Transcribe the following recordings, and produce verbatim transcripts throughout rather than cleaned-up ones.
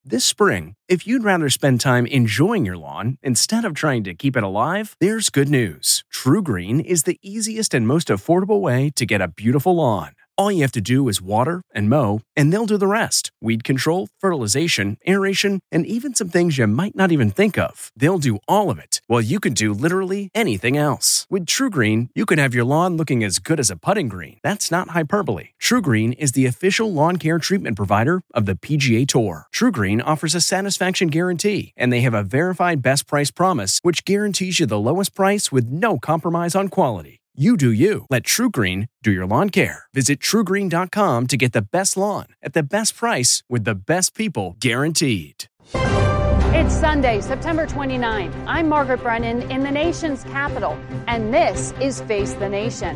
This spring, if you'd rather spend time enjoying your lawn instead of trying to keep it alive, there's good news. TruGreen is the easiest and most affordable way to get a beautiful lawn. All you have to do is water and mow, and they'll do the rest. Weed control, fertilization, aeration, and even some things you might not even think of. They'll do all of it, while you can do literally anything else. With TruGreen, you can have your lawn looking as good as a putting green. That's not hyperbole. TruGreen is the official lawn care treatment provider of the P G A Tour. TruGreen offers a satisfaction guarantee, and they have a verified best price promise, which guarantees you the lowest price with no compromise on quality. You do you. Let TruGreen do your lawn care. Visit True Green dot com to get the best lawn at the best price with the best people guaranteed. It's Sunday, September twenty-ninth. I'm Margaret Brennan in the nation's capital, and this is Face the Nation.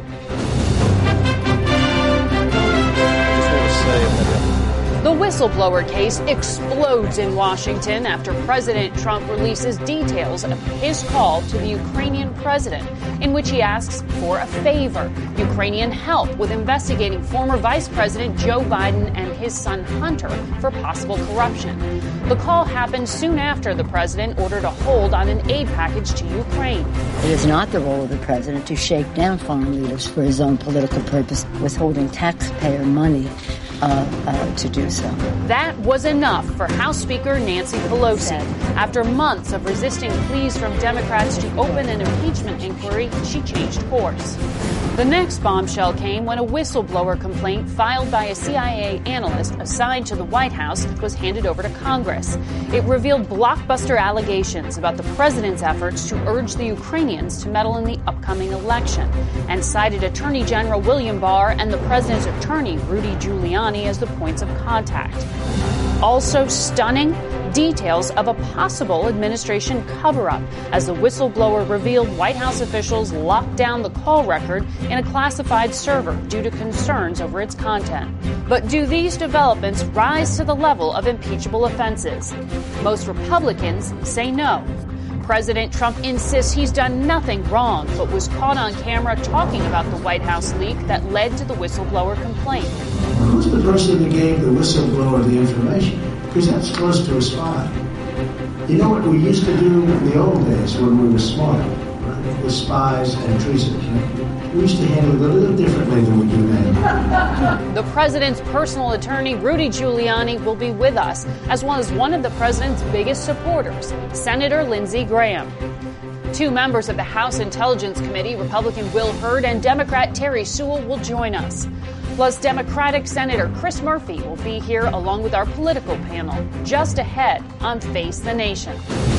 The whistleblower case explodes in Washington after President Trump releases details of his call to the Ukrainian president, in which he asks for a favor: Ukrainian help with investigating former Vice President Joe Biden and his son Hunter for possible corruption. The call happened soon after the president ordered a hold on an aid package to Ukraine. It is not the role of the president to shake down foreign leaders for his own political purpose, withholding taxpayer money Uh, uh, to do so. That was enough for House Speaker Nancy Pelosi. After months of resisting pleas from Democrats to open an impeachment inquiry, she changed course. The next bombshell came when a whistleblower complaint filed by a C I A analyst assigned to the White House was handed over to Congress. It revealed blockbuster allegations about the president's efforts to urge the Ukrainians to meddle in the upcoming election, and cited Attorney General William Barr and the president's attorney, Rudy Giuliani, as the points of contact. Also stunning, details of a possible administration cover-up as the whistleblower revealed White House officials locked down the call record in a classified server due to concerns over its content. But do these developments rise to the level of impeachable offenses? Most Republicans say no. President Trump insists he's done nothing wrong, but was caught on camera talking about the White House leak that led to the whistleblower complaint. Who's the person that gave the whistleblower the information? Because that's close to a spy. You know what we used to do in the old days when we were smart, right? With spies and treason. We used to handle it a little differently than we do now. The president's personal attorney, Rudy Giuliani, will be with us, as well as one of the president's biggest supporters, Senator Lindsey Graham. Two members of the House Intelligence Committee, Republican Will Hurd and Democrat Terry Sewell, will join us. Plus, Democratic Senator Chris Murphy will be here along with our political panel, just ahead on Face the Nation.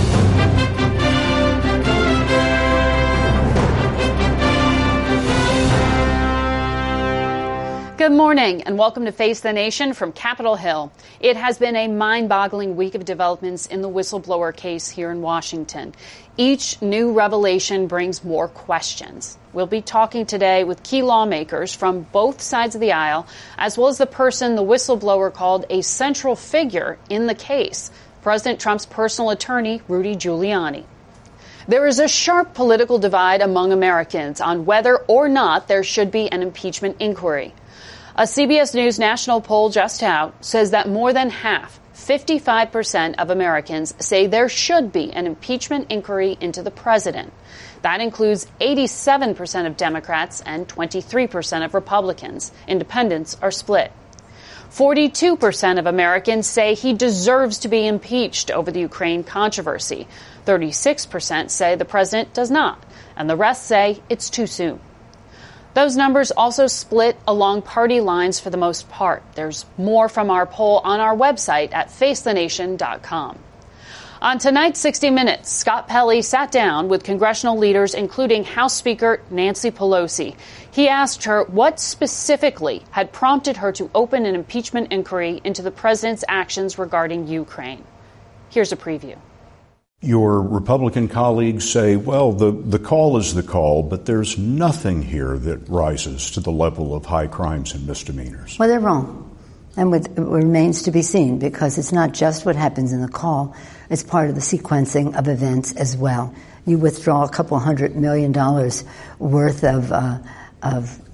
Good morning and welcome to Face the Nation from Capitol Hill. It has been a mind-boggling week of developments in the whistleblower case here in Washington. Each new revelation brings more questions. We'll be talking today with key lawmakers from both sides of the aisle, as well as the person the whistleblower called a central figure in the case, President Trump's personal attorney, Rudy Giuliani. There is a sharp political divide among Americans on whether or not there should be an impeachment inquiry. A C B S News national poll just out says that more than half, fifty-five percent of Americans say there should be an impeachment inquiry into the president. That includes eighty-seven percent of Democrats and twenty-three percent of Republicans. Independents are split. forty-two percent of Americans say he deserves to be impeached over the Ukraine controversy. thirty-six percent say the president does not, and the rest say it's too soon. Those numbers also split along party lines for the most part. There's more from our poll on our website at face the nation dot com. On tonight's sixty minutes, Scott Pelley sat down with congressional leaders, including House Speaker Nancy Pelosi. He asked her what specifically had prompted her to open an impeachment inquiry into the president's actions regarding Ukraine. Here's a preview. Your Republican colleagues say, well, the, the call is the call, but there's nothing here that rises to the level of high crimes and misdemeanors. Well, they're wrong. And with, it remains to be seen, because it's not just what happens in the call. It's part of the sequencing of events as well. You withdraw a couple hundred million dollars worth of, uh, of uh,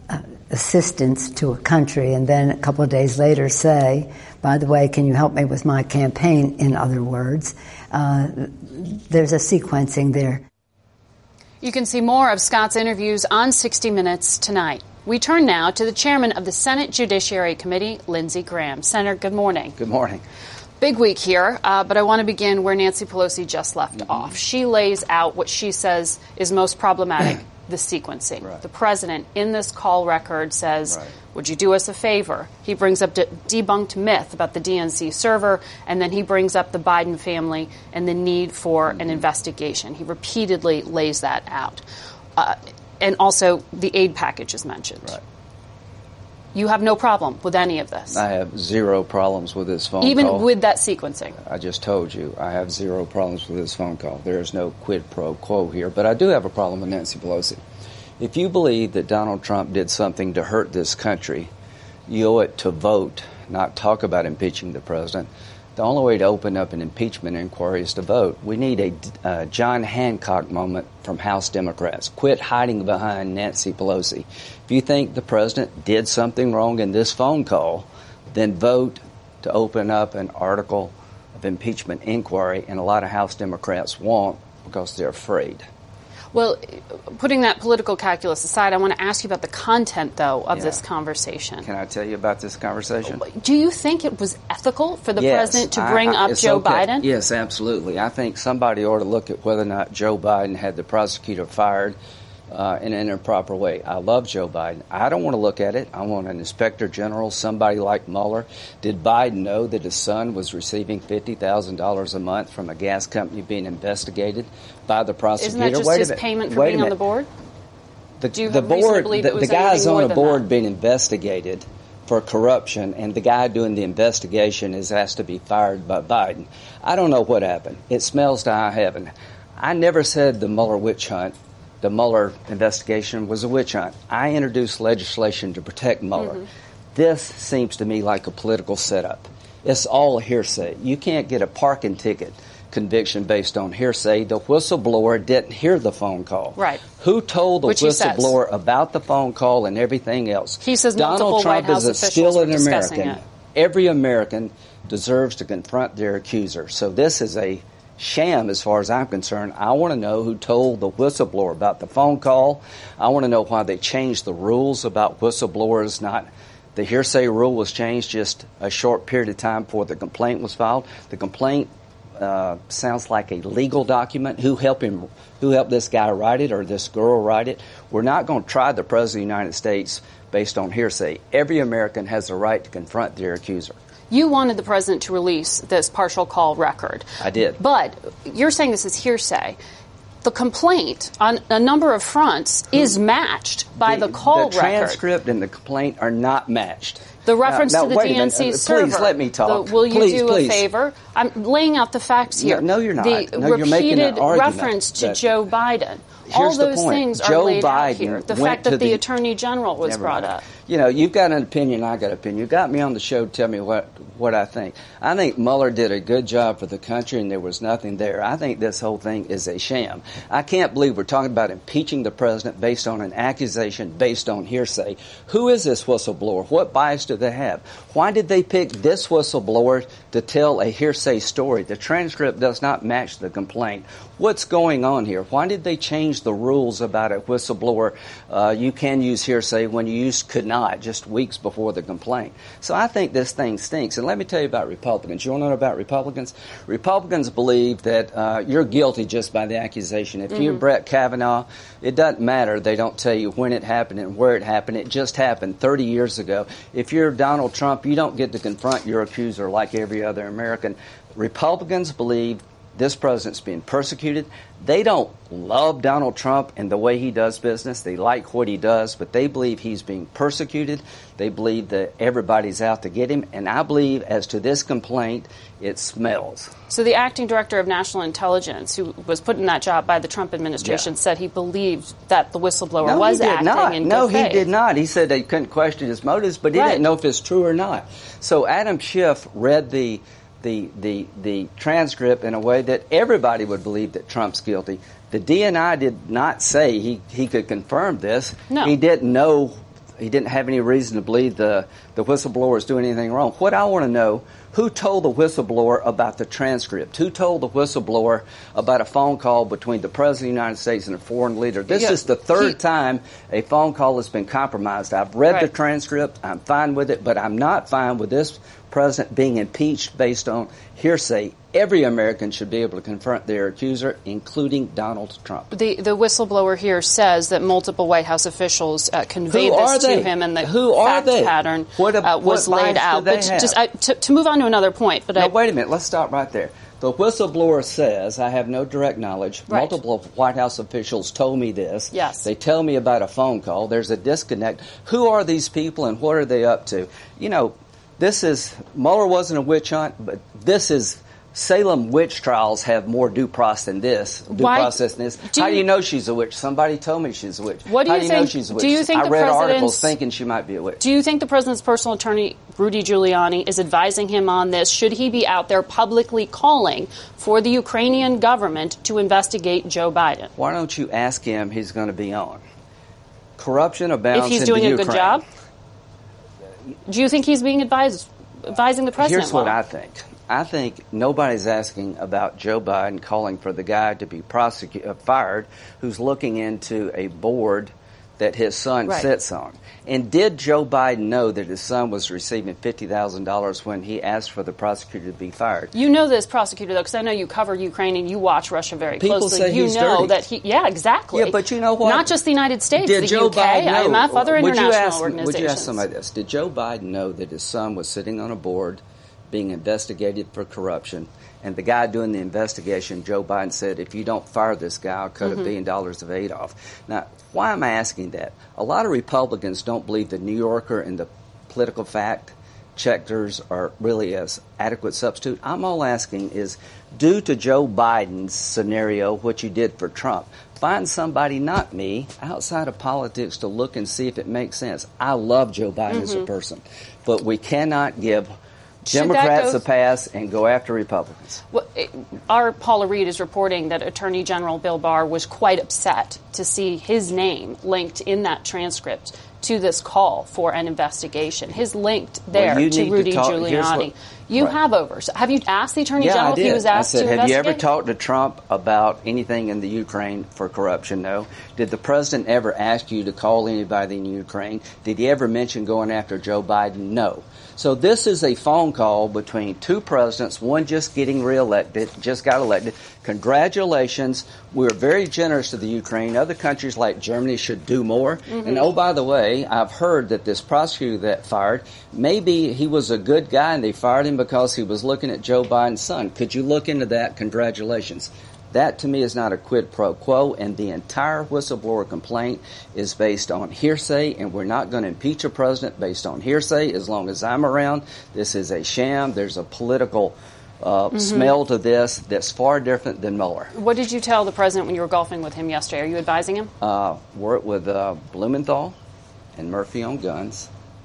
assistance to a country and then a couple of days later say, by the way, can you help me with my campaign, in other words. Uh, there's a sequencing there. You can see more of Scott's interviews on sixty minutes tonight. We turn now to the chairman of the Senate Judiciary Committee, Lindsey Graham. Senator, good morning. Good morning. Big week here, uh, but I want to begin where Nancy Pelosi just left mm-hmm. off. She lays out what she says is most problematic, the sequencing. Right. The president, in this call record, says, right. would you do us a favor? He brings up de- debunked myth about the D N C server, and then he brings up the Biden family and the need for mm-hmm. an investigation. He repeatedly lays that out. Uh, and also, the aid package is mentioned. Right. You have no problem with any of this? I have zero problems with this phone Even call. Even with that sequencing? I just told you, I have zero problems with this phone call. There is no quid pro quo here. But I do have a problem with Nancy Pelosi. If you believe that Donald Trump did something to hurt this country, you owe it to vote, not talk about impeaching the president. The only way to open up an impeachment inquiry is to vote. We need a uh, John Hancock moment from House Democrats. Quit hiding behind Nancy Pelosi. If you think the president did something wrong in this phone call, then vote to open up an article of impeachment inquiry, and a lot of House Democrats won't because they're afraid. Well, putting that political calculus aside, I want to ask you about the content, though, of yeah. this conversation. Can I tell you about this conversation? Do you think it was ethical for the yes, president to bring I, I, up Joe okay. Biden? Yes, absolutely. I think somebody ought to look at whether or not Joe Biden had the prosecutor fired uh, in an improper way. I love Joe Biden. I don't want to look at it. I want an inspector general, somebody like Mueller. Did Biden know that his son was receiving fifty thousand dollars a month from a gas company being investigated by the prosecutor? Isn't that just Wait his a minute. payment for Wait being on the board? The, Do you the have reason board, to believe the, it was the guy's anything more on a than board that? being investigated for corruption, and the guy doing the investigation is asked to be fired by Biden. I don't know what happened. It smells to high heaven. I never said the Mueller witch hunt, the Mueller investigation was a witch hunt. I introduced legislation to protect Mueller. Mm-hmm. This seems to me like a political setup. It's all hearsay. You can't get a parking ticket conviction based on hearsay. The whistleblower didn't hear the phone call. Right. Who told the Which whistleblower about the phone call and everything else? He says multiple Donald Trump White House is a officials still were an discussing American. it. Every American deserves to confront their accuser. So this is a sham as far as I'm concerned. I want to know who told the whistleblower about the phone call. I want to know why they changed the rules about whistleblowers. Not the hearsay rule was changed just a short period of time before the complaint was filed. The complaint uh, sounds like a legal document. Who helped him? Who helped this guy write it or this girl write it? We're not going to try the President of the United States based on hearsay. Every American has the right to confront their accuser. You wanted the president to release this partial call record. I did. But you're saying this is hearsay. The complaint on a number of fronts is matched by the, the call the record. The transcript and the complaint are not matched. The reference now, now, to the D N C server. Please let me talk. The, will you please, do please. a favor? I'm laying out the facts here. No, no you're not. The no, you're making an repeated argument reference to that, Joe Biden. All those the point. things Joe are laid Biden out here. The went fact that to the, the Attorney General was brought mind. up. You know, you've got an opinion, I got an opinion. You got me on the show to tell me what, what I think. I think Mueller did a good job for the country and there was nothing there. I think this whole thing is a sham. I can't believe we're talking about impeaching the president based on an accusation based on hearsay. Who is this whistleblower? What bias do they have? Why did they pick this whistleblower to tell a hearsay story? The transcript does not match the complaint. What's going on here? Why did they change the rules about a whistleblower? Uh, you can use hearsay when you used could not just weeks before the complaint. So I think this thing stinks. And let me tell you about Republicans. You want to know about Republicans? Republicans believe that uh, you're guilty just by the accusation. If mm-hmm. you're Brett Kavanaugh, it doesn't matter. They don't tell you when it happened and where it happened. It just happened thirty years ago. If you're Donald Trump, you don't get to confront your accuser like every other American. Republicans believe this president's being persecuted. They don't love Donald Trump and the way he does business. They like what he does, but they believe he's being persecuted. They believe that everybody's out to get him. And I believe, as to this complaint, it smells. So the acting director of national intelligence, who was put in that job by the Trump administration, yeah. said he believed that the whistleblower no, was he did acting not. in No, good faith. he did not. He said they couldn't question his motives, but he right. didn't know if it's true or not. So Adam Schiff read the The, the the transcript in a way that everybody would believe that Trump's guilty. The D N I did not say he, he could confirm this. No. He didn't know he didn't have any reason to believe the, the whistleblower was doing anything wrong. What I want to know, who told the whistleblower about the transcript? Who told the whistleblower about a phone call between the President of the United States and a foreign leader? This yeah, is the third he, time a phone call has been compromised. I've read right. the transcript. I'm fine with it, but I'm not fine with this president being impeached based on hearsay. Every American should be able to confront their accuser, including Donald Trump. The the whistleblower here says that multiple White House officials uh, conveyed this to they? him, and the Who fact are they? pattern what a, uh, was what laid out. But have? just uh, to, to move on to another point. But now, I, wait a minute. Let's stop right there. The whistleblower says, I have no direct knowledge. Right. Multiple White House officials told me this. Yes. They tell me about a phone call. There's a disconnect. Who are these people and what are they up to? You know, this is, Mueller wasn't a witch hunt, but this is, Salem witch trials have more due process than this. Due Why, process than this. do How you, do you know she's a witch? Somebody told me she's a witch. What do How you do you think, know she's a witch? do you think I the read president's, articles thinking she might be a witch. Do you think the president's personal attorney, Rudy Giuliani, is advising him on this? Should he be out there publicly calling for the Ukrainian government to investigate Joe Biden? Why don't you ask him he's going to be on? Corruption abounds if he's in doing the a Ukraine. good job? Do you think he's being advised, advising the president? Here's what well? I think. I think nobody's asking about Joe Biden calling for the guy to be prosecuted, uh, fired, who's looking into a board that his son right. sits on. And did Joe Biden know that his son was receiving fifty thousand dollars when he asked for the prosecutor to be fired? You know this prosecutor, though, because I know you cover Ukraine and you watch Russia very People closely. say you he's know dirty. that he, yeah, exactly. Yeah, but you know what? Not just the United States, Did the Joe U K, Biden know, I M F, other would international you ask, organizations. Would you ask somebody this? Did Joe Biden know that his son was sitting on a board being investigated for corruption, and the guy doing the investigation, Joe Biden, said, if you don't fire this guy, I'll cut mm-hmm. a billion dollars of aid off. Now, why am I asking that? A lot of Republicans don't believe the New Yorker and the political fact checkers are really as adequate substitute. I'm all asking is, due to Joe Biden's scenario, what you did for Trump, find somebody, not me, outside of politics to look and see if it makes sense. I love Joe Biden mm-hmm. as a person, but we cannot give Democrats a pass and go after Republicans. Well, it, our Paula Reed is reporting that Attorney General Bill Barr was quite upset to see his name linked in that transcript to this call for an investigation. His linked there well, to Rudy to talk, Giuliani. What, you right. have oversight. Have you asked the Attorney yeah, General I did. if he was asked I said, to have investigate? you ever talked to Trump about anything in the Ukraine for corruption? No. Did the president ever ask you to call anybody in Ukraine? Did he ever mention going after Joe Biden? No. So this is a phone call between two presidents, one just getting reelected, just got elected. Congratulations. We're very generous to the Ukraine. Other countries like Germany should do more. Mm-hmm. And oh, by the way, I've heard that this prosecutor that fired, maybe he was a good guy and they fired him because he was looking at Joe Biden's son. Could you look into that? Congratulations. That, to me, is not a quid pro quo, and the entire whistleblower complaint is based on hearsay, and we're not going to impeach a president based on hearsay as long as I'm around. This is a sham. There's a political uh, mm-hmm. smell to this that's far different than Mueller. What did you tell the president when you were golfing with him yesterday? Are you advising him? Uh, work with uh, Blumenthal and Murphy on guns.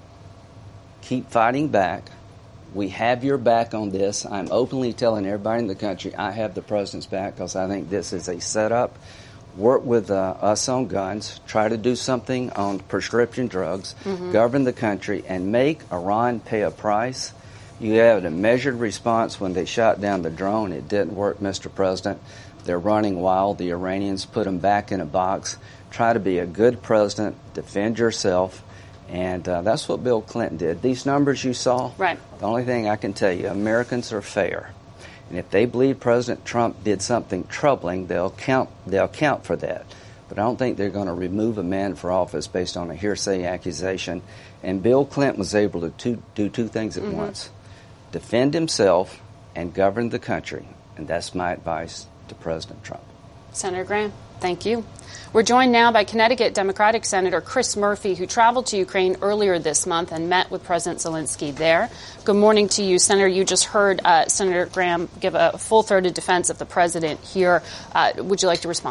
Keep fighting back. We have your back on this. I'm openly telling everybody in the country I have the president's back because I think this is a setup. Work with uh, us on guns. Try to do something on prescription drugs. Mm-hmm. Govern the country and make Iran pay a price. You had a measured response when they shot down the drone. It didn't work, Mister President. They're running wild. The Iranians put them back in a box. Try to be a good president. Defend yourself. And uh, that's what Bill Clinton did. These numbers you saw, right. The only thing I can tell you, Americans are fair. And if they believe President Trump did something troubling, they'll count, they'll count for that. But I don't think they're going to remove a man for office based on a hearsay accusation. And Bill Clinton was able to two, do two things at mm-hmm. once. Defend himself and govern the country. And that's my advice to President Trump. Senator Graham, thank you. We're joined now by Connecticut Democratic Senator Chris Murphy, who traveled to Ukraine earlier this month and met with President Zelensky there. Good morning to you, Senator. You just heard uh, Senator Graham give a full-throated defense of the president here. Uh, would you like to respond?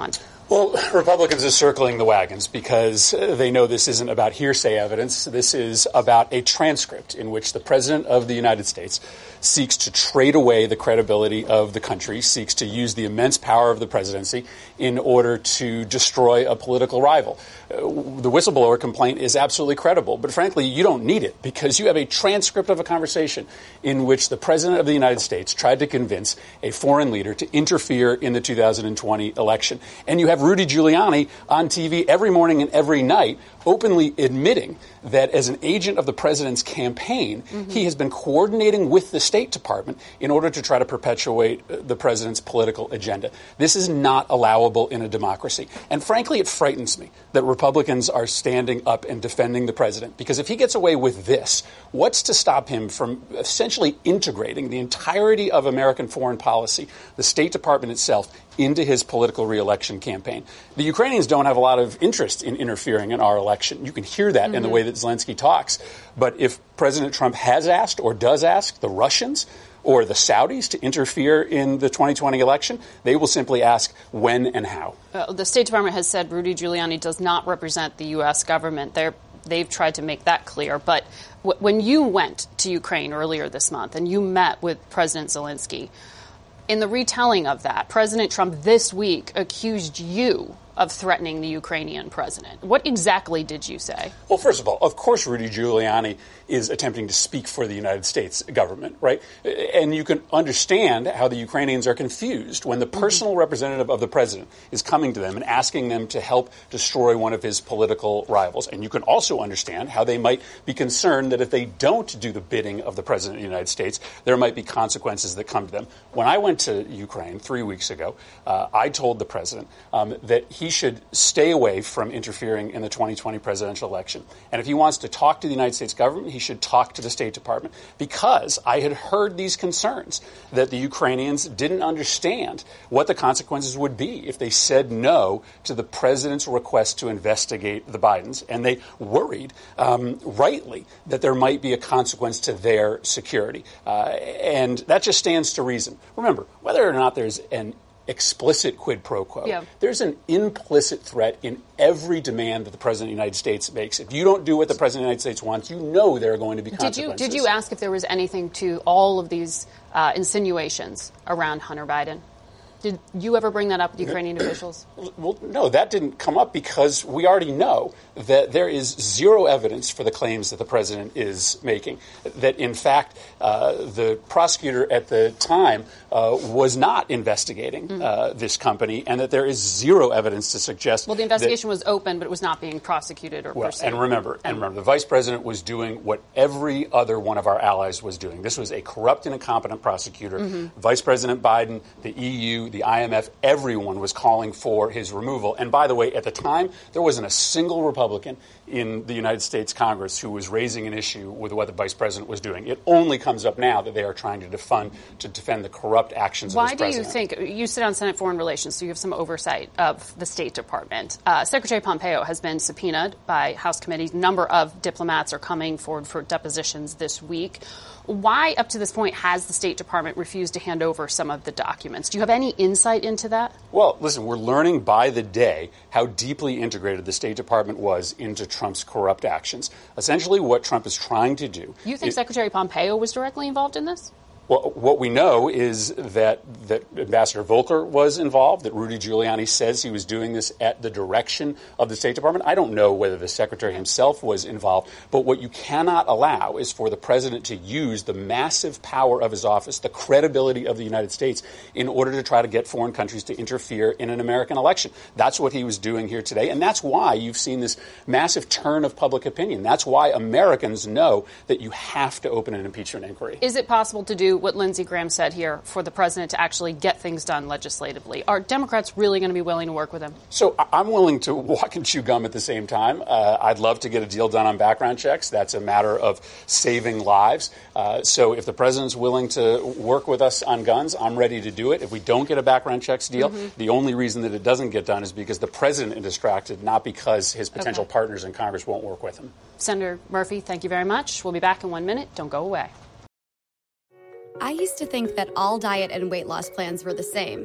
Well, Republicans are circling the wagons because they know this isn't about hearsay evidence. This is about a transcript in which the President of the United States seeks to trade away the credibility of the country, seeks to use the immense power of the presidency in order to destroy a political rival. Uh, the whistleblower complaint is absolutely credible, but frankly, you don't need it because you have a transcript of a conversation in which the President of the United States tried to convince a foreign leader to interfere in the two thousand twenty election. And you have Rudy Giuliani on T V every morning and every night openly admitting that as an agent of the president's campaign, mm-hmm. he has been coordinating with the State Department in order to try to perpetuate the president's political agenda. This is not allowable in a democracy. And frankly, it frightens me that Republicans are standing up and defending the president, because if he gets away with this, what's to stop him from essentially integrating the entirety of American foreign policy, the State Department itself, into his political reelection campaign? The Ukrainians don't have a lot of interest in interfering in our election. You can hear that mm-hmm. in the way that Zelensky talks. But if President Trump has asked or does ask the Russians or the Saudis to interfere in the twenty twenty election, they will simply ask when and how. Uh, the State Department has said Rudy Giuliani does not represent the U S government. They're, they've tried to make that clear. But w- when you went to Ukraine earlier this month and you met with President Zelensky, in the retelling of that, President Trump this week accused you of threatening the Ukrainian president. What exactly did you say? Well, first of all, of course, Rudy Giuliani is attempting to speak for the United States government, right? And you can understand how the Ukrainians are confused when the personal mm-hmm. representative of the president is coming to them and asking them to help destroy one of his political rivals. And you can also understand how they might be concerned that if they don't do the bidding of the president of the United States, there might be consequences that come to them. When I went to Ukraine three weeks ago, uh, I told the president um, that he He should stay away from interfering in the twenty twenty presidential election. And if he wants to talk to the United States government, he should talk to the State Department, because I had heard these concerns that the Ukrainians didn't understand what the consequences would be if they said no to the president's request to investigate the Bidens. And they worried, um, rightly, that there might be a consequence to their security. Uh, and that just stands to reason. Remember, whether or not there's an explicit quid pro quo. Yeah. There's an implicit threat in every demand that the President of the United States makes. If you don't do what the President of the United States wants, you know there are going to be consequences. Did you, did you ask if there was anything to all of these uh, insinuations around Hunter Biden? Did you ever bring that up with Ukrainian officials? Well, no, that didn't come up because we already know that there is zero evidence for the claims that the president is making, that, in fact, uh, the prosecutor at the time uh, was not investigating mm-hmm. uh, this company, and that there is zero evidence to suggest. Well, the investigation was open, but it was not being prosecuted or well, pursued. And remember, and remember, the vice president was doing what every other one of our allies was doing. This was a corrupt and incompetent prosecutor. Mm-hmm. Vice President Biden, the E U, the I M F, everyone was calling for his removal. And by the way, at the time, there wasn't a single Republican in the United States Congress who was raising an issue with what the vice president was doing. It only comes up now that they are trying to defund, to defend the corrupt actions Why of this president. Why do you think, you sit on Senate Foreign Relations, so you have some oversight of the State Department. Uh, Secretary Pompeo has been subpoenaed by House committees. A number of diplomats are coming forward for depositions this week. Why, up to this point, has the State Department refused to hand over some of the documents? Do you have any insight into that? Well, listen, we're learning by the day how deeply integrated the State Department was into Trump's corrupt actions. Essentially, what Trump is trying to do. You think is, Secretary Pompeo was directly involved in this? Well, what we know is that, that Ambassador Volker was involved, that Rudy Giuliani says he was doing this at the direction of the State Department. I don't know whether the secretary himself was involved, but what you cannot allow is for the president to use the massive power of his office, the credibility of the United States, in order to try to get foreign countries to interfere in an American election. That's what he was doing here today, and that's why you've seen this massive turn of public opinion. That's why Americans know that you have to open an impeachment inquiry. Is it possible to do what Lindsey Graham said here, for the president to actually get things done legislatively? Are Democrats really going to be willing to work with him? So I'm willing to walk and chew gum at the same time. Uh, I'd love to get a deal done on background checks. That's a matter of saving lives. Uh, so if the president's willing to work with us on guns, I'm ready to do it. If we don't get a background checks deal, mm-hmm. the only reason that it doesn't get done is because the president is distracted, not because his potential okay. partners in Congress won't work with him. Senator Murphy, thank you very much. We'll be back in one minute. Don't go away. I used to think that all diet and weight loss plans were the same.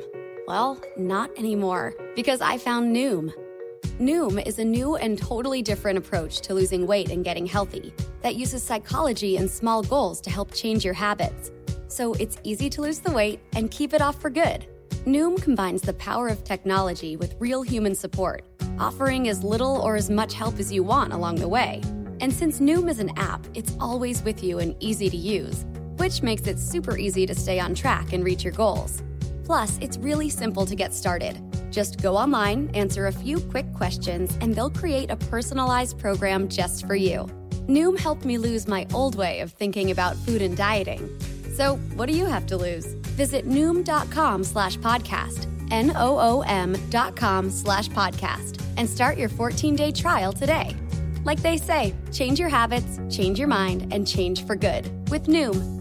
Well, not anymore, because I found Noom. Noom is a new and totally different approach to losing weight and getting healthy that uses psychology and small goals to help change your habits. So it's easy to lose the weight and keep it off for good. Noom combines the power of technology with real human support, offering as little or as much help as you want along the way. And since Noom is an app, it's always with you and easy to use, which makes it super easy to stay on track and reach your goals. Plus, it's really simple to get started. Just go online, answer a few quick questions, and they'll create a personalized program just for you. Noom helped me lose my old way of thinking about food and dieting. So what do you have to lose? Visit Noom.com slash podcast, N O O M dot com slash podcast, and start your fourteen-day trial today. Like they say, change your habits, change your mind, and change for good with Noom.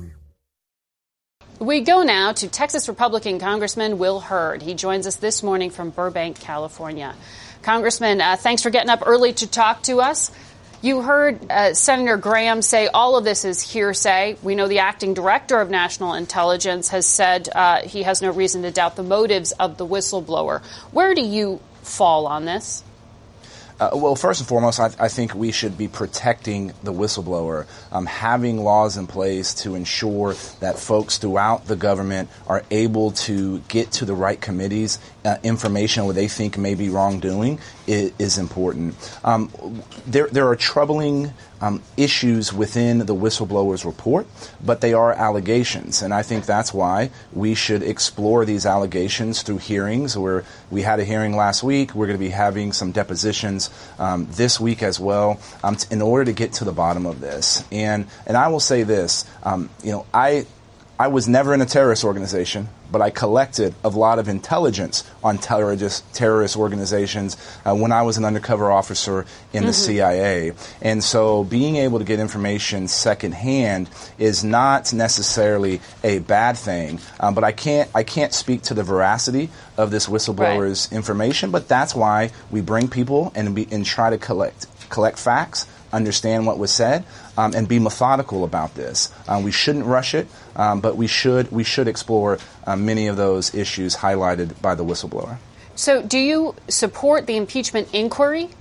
We go now to Texas Republican Congressman Will Hurd. He joins us this morning from Burbank, California. Congressman, uh, thanks for getting up early to talk to us. You heard uh, Senator Graham say all of this is hearsay. We know the acting director of national intelligence has said uh, he has no reason to doubt the motives of the whistleblower. Where do you fall on this? Uh, well, first and foremost, I, I think we should be protecting the whistleblower, um, having laws in place to ensure that folks throughout the government are able to get to the right committees. Uh, information where they think may be wrongdoing is, is important. Um, there, there are troubling um, issues within the whistleblower's report, but they are allegations, and I think that's why we should explore these allegations through hearings. Where we had a hearing last week, we're going to be having some depositions um, this week as well, um, t- in order to get to the bottom of this. And and I will say this, um, you know, I. I was never in a terrorist organization, but I collected a lot of intelligence on terrorist terrorist organizations uh, when I was an undercover officer in mm-hmm. the C I A. And so being able to get information secondhand is not necessarily a bad thing. Um, but I can't I can't speak to the veracity of this whistleblower's right. information. But that's why we bring people and be, and try to collect collect facts, understand what was said, um, and be methodical about this. Um, we shouldn't rush it, um, but we should we should explore uh, many of those issues highlighted by the whistleblower. So do you support the impeachment inquiry?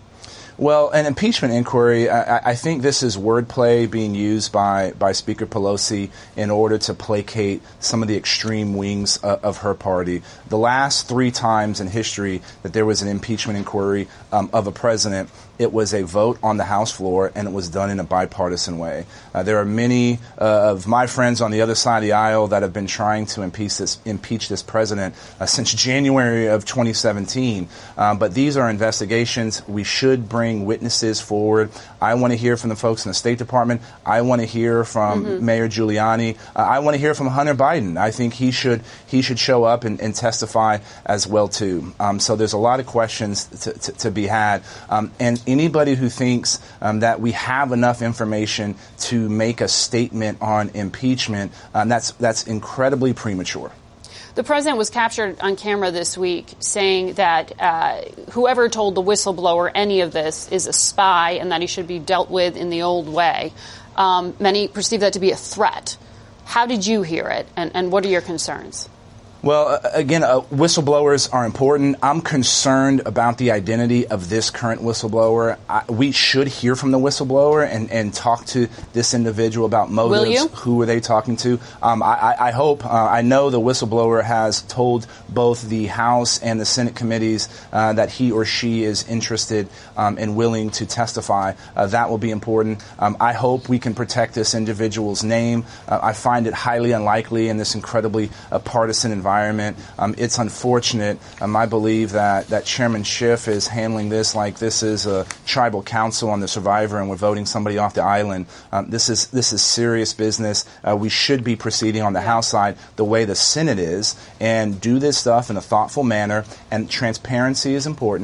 Well, an impeachment inquiry, I, I think this is wordplay being used by, by Speaker Pelosi in order to placate some of the extreme wings of, of her party. The last three times in history that there was an impeachment inquiry um, of a president, it was a vote on the House floor, and it was done in a bipartisan way. Uh, there are many uh, of my friends on the other side of the aisle that have been trying to impeach this, impeach this president uh, since January of twenty seventeen. Um, but these are investigations. We should bring witnesses forward. I want to hear from the folks in the State Department. I want to hear from mm-hmm. Mayor Giuliani. Uh, I want to hear from Hunter Biden. I think he should he should show up and, and testify as well too. Um, so there's a lot of questions to, to, to be had. Um, and anybody who thinks um, that we have enough information to make a statement on impeachment, um, that's that's incredibly premature. The president was captured on camera this week saying that uh, whoever told the whistleblower any of this is a spy and that he should be dealt with in the old way. Um, many perceive that to be a threat. How did you hear it, and, and what are your concerns? Well, again, uh, whistleblowers are important. I'm concerned about the identity of this current whistleblower. I, we should hear from the whistleblower and, and talk to this individual about motives. Will you? Who are they talking to? Um, I, I hope, uh, I know the whistleblower has told both the House and the Senate committees uh, that he or she is interested um, and willing to testify. Uh, that will be important. Um, I hope we can protect this individual's name. Uh, I find it highly unlikely in this incredibly uh, partisan environment. Environment. Um, it's unfortunate. Um, I believe that, that Chairman Schiff is handling this like this is a tribal council on the survivor and we're voting somebody off the island. Um, this is this is serious business. Uh, we should be proceeding on the House side the way the Senate is and do this stuff in a thoughtful manner. And transparency is important.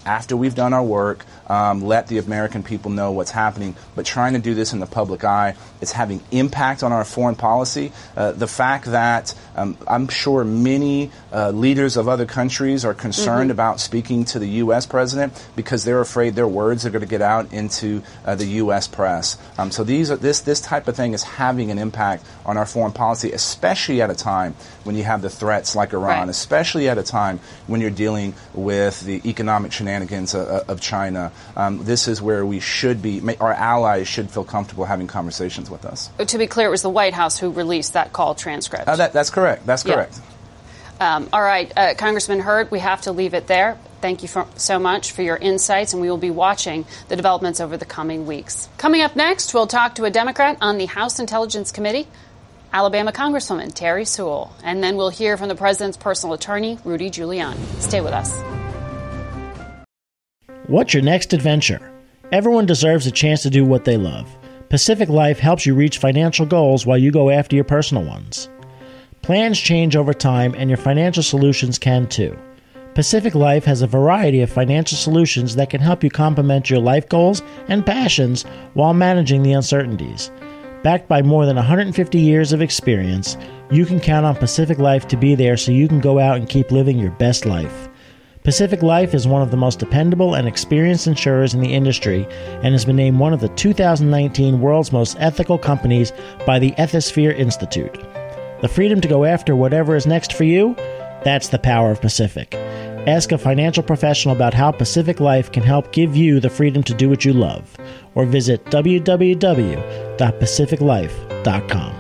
after we've done our work, um, let the American people know what's happening, but trying to do this in the public eye. It's having impact on our foreign policy. Uh, the fact that um, I'm sure many uh, leaders of other countries are concerned mm-hmm. about speaking to the U S president because they're afraid their words are going to get out into uh, the U S press. Um, so these are, this this type of thing is having an impact on our foreign policy, especially at a time when you have the threats like Iran, right. especially at a time when you're dealing with the economic shenanigans uh, of China. Um, this is where we should be, our allies should feel comfortable having conversations with us. To be clear, it was the White House who released that call transcript. Uh, that, that's correct. That's correct. Yeah. Um, all right, uh, Congressman Hurd, we have to leave it there. Thank you for, so much for your insights, and we will be watching the developments over the coming weeks. Coming up next, we'll talk to a Democrat on the House Intelligence Committee, Alabama Congresswoman Terry Sewell, and then we'll hear from the president's personal attorney, Rudy Giuliani. Stay with us. What's your next adventure? Everyone deserves a chance to do what they love. Pacific Life helps you reach financial goals while you go after your personal ones. Plans change over time, and your financial solutions can too. Pacific Life has a variety of financial solutions that can help you complement your life goals and passions while managing the uncertainties. Backed by more than one hundred fifty years of experience, you can count on Pacific Life to be there so you can go out and keep living your best life. Pacific Life is one of the most dependable and experienced insurers in the industry and has been named one of the two thousand nineteen World's Most Ethical Companies by the Ethisphere Institute. The freedom to go after whatever is next for you? That's the power of Pacific. Ask a financial professional about how Pacific Life can help give you the freedom to do what you love, or visit w w w dot pacific life dot com.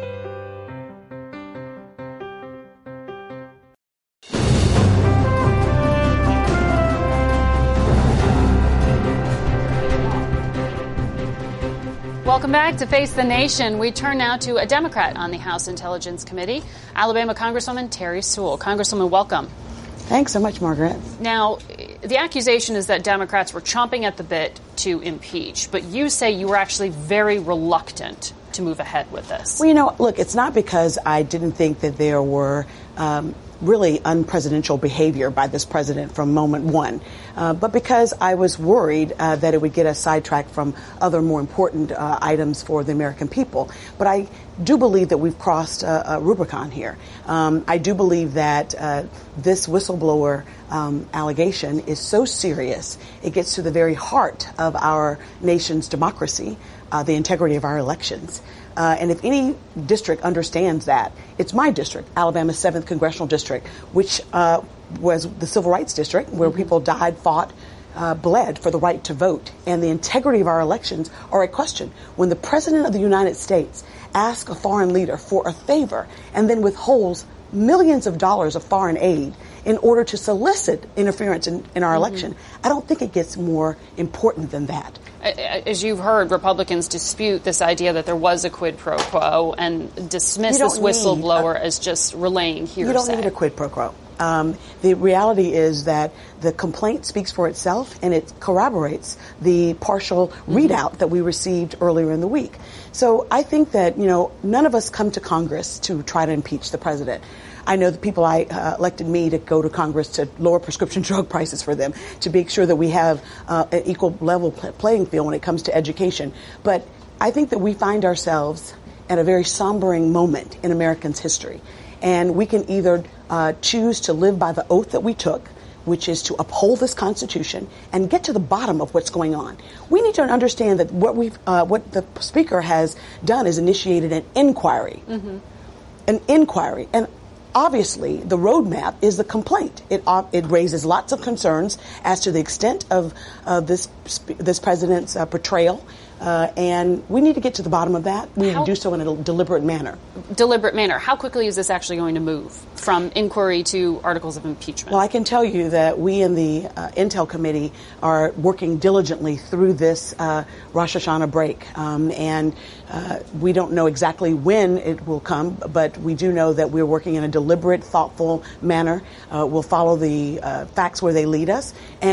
Welcome back to Face the Nation. We turn now to a Democrat on the House Intelligence Committee, Alabama Congresswoman Terry Sewell. Congresswoman, welcome. Thanks so much, Margaret. Now, the accusation is that Democrats were chomping at the bit to impeach, but you say you were actually very reluctant to move ahead with this. Well, you know, look, it's not because I didn't think that there were um, really unpresidential behavior by this president from moment one, uh, but because I was worried uh, that it would get us sidetracked from other more important uh, items for the American people. But I do believe that we've crossed a, a Rubicon here. Um, I do believe that uh, this whistleblower um, allegation is so serious, it gets to the very heart of our nation's democracy, uh, the integrity of our elections. Uh, and if any district understands that, it's my district, Alabama's seventh Congressional District, which uh, was the Civil Rights District, where mm-hmm. people died, fought, uh, bled for the right to vote. And the integrity of our elections are at question. When the President of the United States asks a foreign leader for a favor and then withholds millions of dollars of foreign aid in order to solicit interference in, in our mm-hmm. election, I don't think it gets more important than that. As you've heard, Republicans dispute this idea that there was a quid pro quo and dismiss this whistleblower a, as just relaying hearsay. You don't need a quid pro quo. Um, the reality is that the complaint speaks for itself, and it corroborates the partial mm-hmm. readout that we received earlier in the week. So I think that, you know, none of us come to Congress to try to impeach the president. I know the people I uh, elected me to go to Congress to lower prescription drug prices for them, to make sure that we have uh, an equal level pl- playing field when it comes to education. But I think that we find ourselves at a very sombering moment in Americans' history. And we can either uh, choose to live by the oath that we took, which is to uphold this Constitution and get to the bottom of what's going on. We need to understand that what we've, uh, what the Speaker has done is initiated an inquiry, mm-hmm. an inquiry, and obviously, the roadmap is the complaint. It uh, it raises lots of concerns as to the extent of uh, this this president's uh, portrayal, uh, and we need to get to the bottom of that. We How, need to do so in a deliberate manner. Deliberate manner. How quickly is this actually going to move from inquiry to articles of impeachment? Well, I can tell you that we in the uh, Intel Committee are working diligently through this uh, Rosh Hashanah break, um, and uh, we don't know exactly when it will come, but we do know that we're working in a deliberate, thoughtful manner. Uh, we'll follow the uh, facts where they lead us, and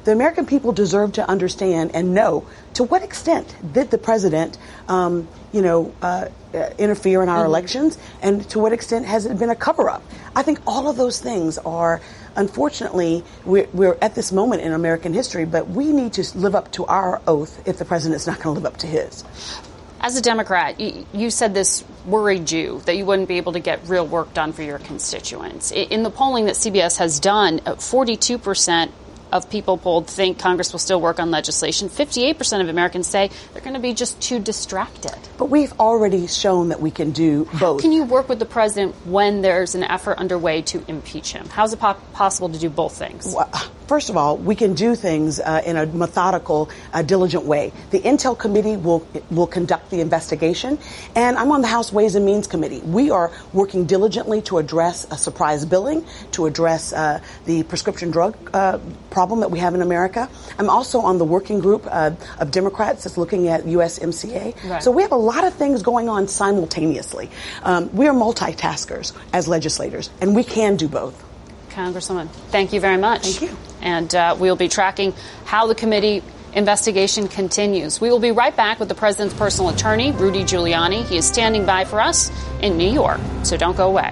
The American people deserve to understand and know to what extent did the president, um, you know, uh, interfere in our mm-hmm. elections, and to what extent has it been a cover-up? I think all of those things are, unfortunately, we're, we're at this moment in American history, but we need to live up to our oath if the president's not going to live up to his. As a Democrat, you said this worried you, that you wouldn't be able to get real work done for your constituents. In the polling that C B S has done, forty-two percent of people polled think Congress will still work on legislation. fifty-eight percent of Americans say they're going to be just too distracted. But we've already shown that we can do both. How can you work with the president when there's an effort underway to impeach him? How is it po- possible to do both things? Well, first of all, we can do things uh, in a methodical, uh, diligent way. The Intel Committee will will conduct the investigation, and I'm on the House Ways and Means Committee. We are working diligently to address a surprise billing, to address uh, the prescription drug uh, problem that we have in America. I'm also on the working group uh, of Democrats that's looking at U S M C A. Right. So we have a lot of things going on simultaneously. Um, we are multitaskers as legislators, and we can do both. Congresswoman, thank you very much. Thank you. And uh, we'll be tracking how the committee investigation continues. We will be right back with the president's personal attorney, Rudy Giuliani. He is standing by for us in New York, so don't go away.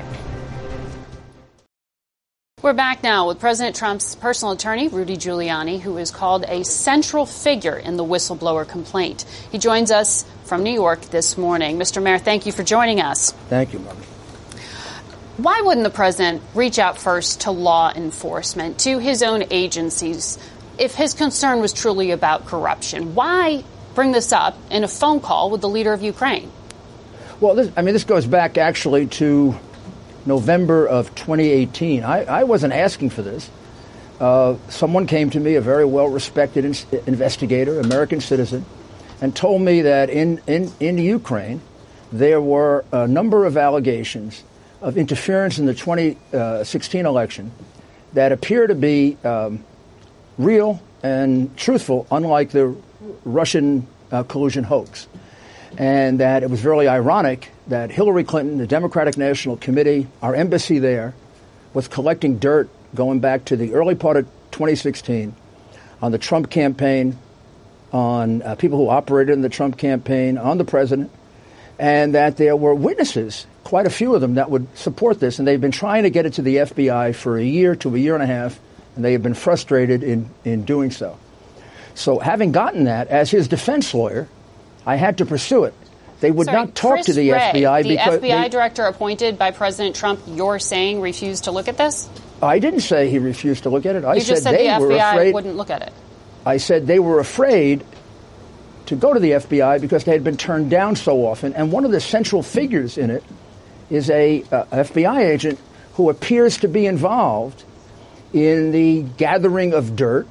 We're back now with President Trump's personal attorney, Rudy Giuliani, who is called a central figure in the whistleblower complaint. He joins us from New York this morning. Mister Mayor, thank you for joining us. Thank you, Marty. Why wouldn't the president reach out first to law enforcement, to his own agencies, if his concern was truly about corruption? Why bring this up in a phone call with the leader of Ukraine? Well, this, I mean, this goes back actually to November of twenty eighteen. I, I wasn't asking for this. Uh, someone came to me, a very well-respected in- investigator, American citizen, and told me that in, in, in Ukraine there were a number of allegations of interference in the twenty sixteen election that appear to be um, real and truthful, unlike the Russian uh, collusion hoax. And that it was very ironic that Hillary Clinton, the Democratic National Committee, our embassy there, was collecting dirt going back to the early part of twenty sixteen on the Trump campaign, on uh, people who operated in the Trump campaign, on the president, and that there were witnesses, quite a few of them, that would support this. And they've been trying to get it to the F B I for a year to a year and a half, and they have been frustrated in, in doing so. So having gotten that, as his defense lawyer, I had to pursue it. They would Sorry, not talk Chris to the Wray, F B I the because F B I they, director appointed by President Trump, you're saying refused to look at this? I didn't say he refused to look at it. I you said just said they the were F B I afraid, wouldn't look at it. I said they were afraid to go to the F B I because they had been turned down so often. And one of the central figures in it is a uh, F B I agent who appears to be involved in the gathering of dirt,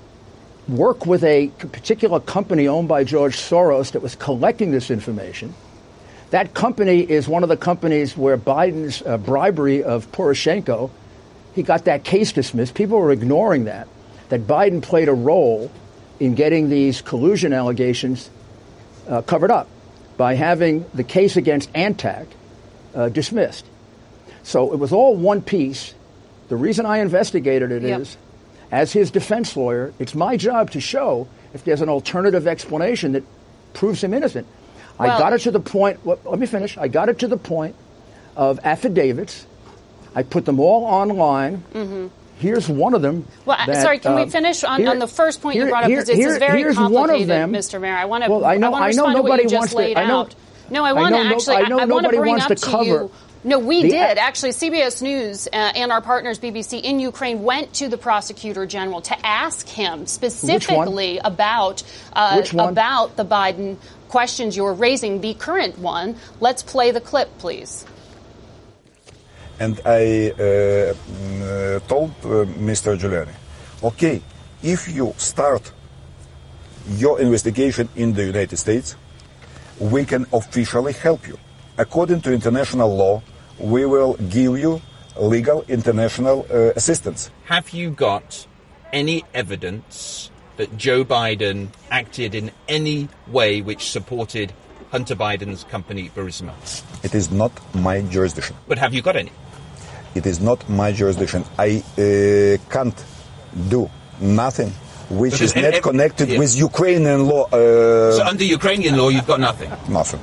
work with a particular company owned by George Soros that was collecting this information. That company is one of the companies where Biden's uh, bribery of Poroshenko, he got that case dismissed. People were ignoring that, that Biden played a role in getting these collusion allegations uh, covered up by having the case against Antac uh, dismissed. So it was all one piece. The reason I investigated it yep. is, as his defense lawyer, it's my job to show if there's an alternative explanation that proves him innocent. Well, I got it to the point, well, let me finish. I got it to the point of affidavits. I put them all online. Mm-hmm. Here's one of them. Well, that, sorry, can uh, we finish on, here, on the first point here, you brought up? Because here, it's very here's complicated, one of them. Mister Mayor. I want to well, I know, I I know respond nobody to what you wants just laid to, I know, out. No, I want to actually, I know I, I want to bring wants up to, to cover you. No, we the, did. Actually, C B S News uh, and our partners, B B C, in Ukraine, went to the Prosecutor General to ask him specifically about uh, about the Biden questions you're raising, the current one. Let's play the clip, please. And I uh, uh, told uh, Mister Giuliani, okay, if you start your investigation in the United States, we can officially help you. According to international law, we will give you legal international uh, assistance. Have you got any evidence that Joe Biden acted in any way which supported Hunter Biden's company, Burisma? It is not my jurisdiction. But have you got any? It is not my jurisdiction. I uh, can't do nothing which Because is not every- connected yeah. with Ukrainian law. Uh, So under Ukrainian law, you've got nothing. Nothing.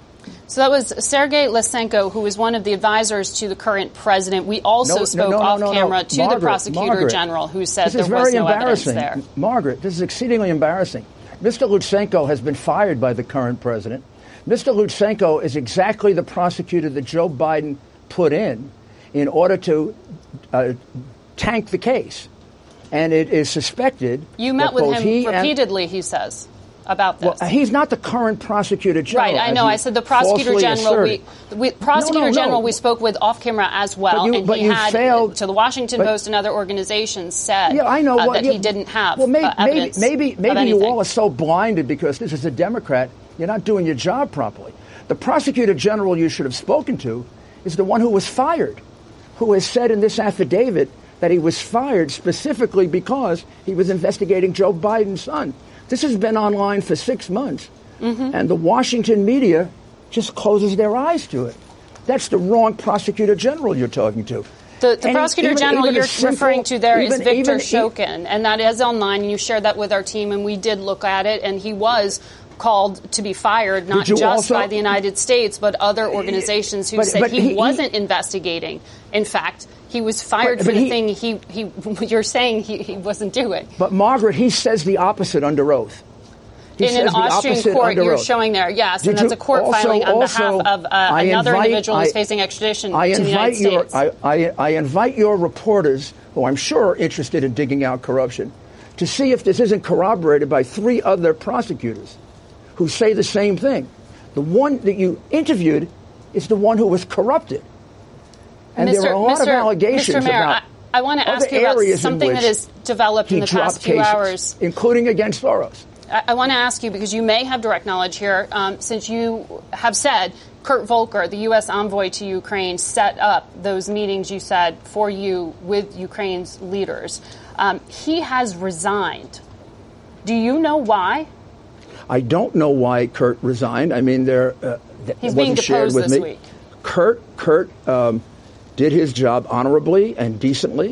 So that was Sergei Lysenko, who is one of the advisors to the current president. We also No, no, spoke no, no, off no, no. camera to Margaret, the prosecutor Margaret. general, who said This there is was very no evidence embarrassing. there. Margaret, this is exceedingly embarrassing. Mister Lutsenko has been fired by the current president. Mister Lutsenko is exactly the prosecutor that Joe Biden put in in order to uh, tank the case. And it is suspected You met that with both him he and- repeatedly, he says, about this. Well, he's not the current prosecutor general. Right, I as know. you I said the prosecutor falsely general. We, asserted. we prosecutor No, no, no. general we spoke with off camera as well, But you- and but he you had failed- to the Washington but- Post and other organizations said Yeah, I know uh, what- that yeah, he didn't have well, maybe, uh, evidence. Maybe, of maybe, maybe anything. you all are so blinded because this is a Democrat. You're not doing your job properly. The prosecutor general you should have spoken to is the one who was fired, who has said in this affidavit that he was fired specifically because he was investigating Joe Biden's son. This has been online for six months, Mm-hmm. and the Washington media just closes their eyes to it. That's the wrong prosecutor general you're talking to. The, the Any- prosecutor even- general even a you're simple- referring to there is even- Victor even- Shokin, and that is online, and you shared that with our team, and we did look at it, and he was called to be fired, not Did you just also- by the United States, but other organizations who But- said but he, he- he- wasn't investigating. In fact, he was fired But- for but the he- thing he, he you're saying he, he wasn't doing. But Margaret, he says the opposite under oath. He In says an the Austrian opposite court, under you're oath. showing there, yes, Did and that's you a court also- filing on also, behalf of uh, I another invite- individual who's I- facing extradition I to the invite United your, States. I, I, I invite your reporters, who I'm sure are interested in digging out corruption, to see if this isn't corroborated by three other prosecutors who say the same thing. The one that you interviewed is the one who was corrupted. And Mister there are a lot Mister of allegations Mister Mayor, about I, I want to other ask you about areas in something that which has developed in he the dropped past few cases, hours. including against Soros. I, I want to ask you, because you may have direct knowledge here, um, since you have said Kurt Volker, the U S envoy to Ukraine, set up those meetings, you said, for you with Ukraine's leaders. Um, he has resigned. Do you know why? I don't know why Kurt resigned. I mean, there uh, that He's wasn't being shared deposed with this me. week. Kurt Kurt um, did his job honorably and decently.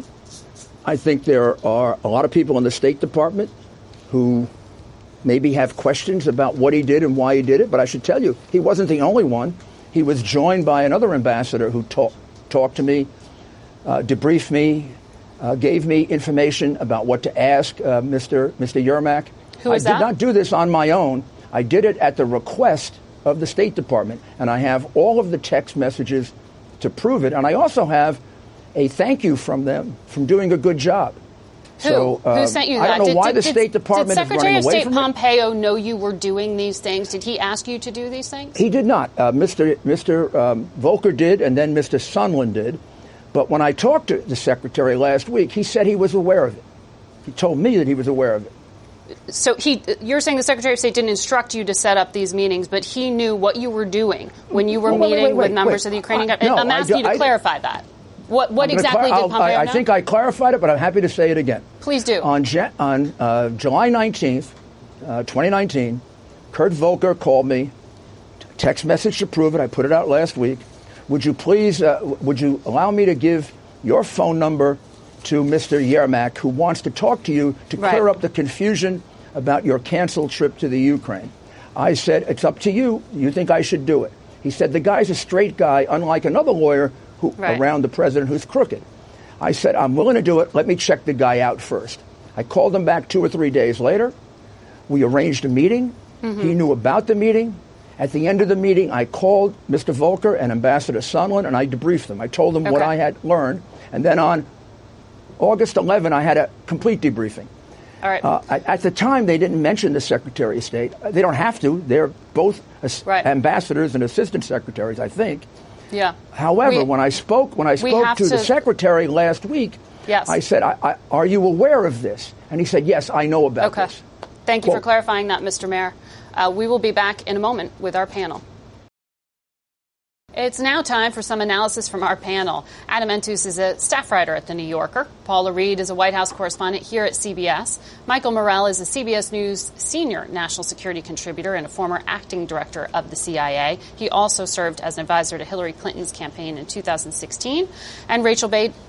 I think there are a lot of people in the State Department who maybe have questions about what he did and why he did it. But I should tell you, he wasn't the only one. He was joined by another ambassador who talk, talked to me, uh, debriefed me, uh, gave me information about what to ask uh, Mister Mister Yermak. Who is I that? did not do this on my own. I did it at the request of the State Department, and I have all of the text messages to prove it. And I also have a thank you from them from doing a good job. Who? So, Who um, sent you I that? don't know did, why did, the State Department did is Secretary running of away State from it. Pompeo know you were doing these things? Did he ask you to do these things? He did not. Uh, Mister Mister Um, Volker did, and then Mister Sondland did. But when I talked to the Secretary last week, he said he was aware of it. He told me that he was aware of it. So he, you're saying the Secretary of State didn't instruct you to set up these meetings, but he knew what you were doing when you were Well, wait, meeting wait, wait, with members wait. of the Ukrainian I- government. no, I'm I asking do- you to I- clarify that. What, what I'm gonna exactly clar- did I'll- Pompeo I, I know? think I clarified it, but I'm happy to say it again. Please do. On, Ja- on uh, July nineteenth, uh, twenty nineteen, Kurt Volker called me, text message to prove it. I put it out last week. Would you please, uh, would you allow me to give your phone number to Mister Yermak, who wants to talk to you to clear Right. up the confusion about your canceled trip to the Ukraine? I said, it's up to you. You think I should do it? He said, the guy's a straight guy, unlike another lawyer who Right. around the president who's crooked. I said, I'm willing to do it. Let me check the guy out first. I called him back two or three days later. We arranged a meeting. Mm-hmm. He knew about the meeting. At the end of the meeting, I called Mister Volker and Ambassador Sondland, and I debriefed them. I told them what Okay. I had learned. And then on August eleventh, I had a complete debriefing. All right. Uh, at, at the time, they didn't mention the Secretary of State. Uh, They don't have to. They're both as- Right. ambassadors and assistant secretaries, I think. yeah. However, We- when I spoke, when I we spoke have to, the to- secretary last week, Yes. I said, I, I, "Are you aware of this?" And he said, "Yes, I know about Okay. this." Thank you for Quote. clarifying that, Mister Mayor. Uh, we will be back in a moment with our panel. It's now time for some analysis from our panel. Adam Entus is a staff writer at The New Yorker. Paula Reed is a White House correspondent here at C B S. Michael Morell is a C B S News senior national security contributor and a former acting director of the C I A. He also served as an advisor to Hillary Clinton's campaign in two thousand sixteen. And Rachel Bate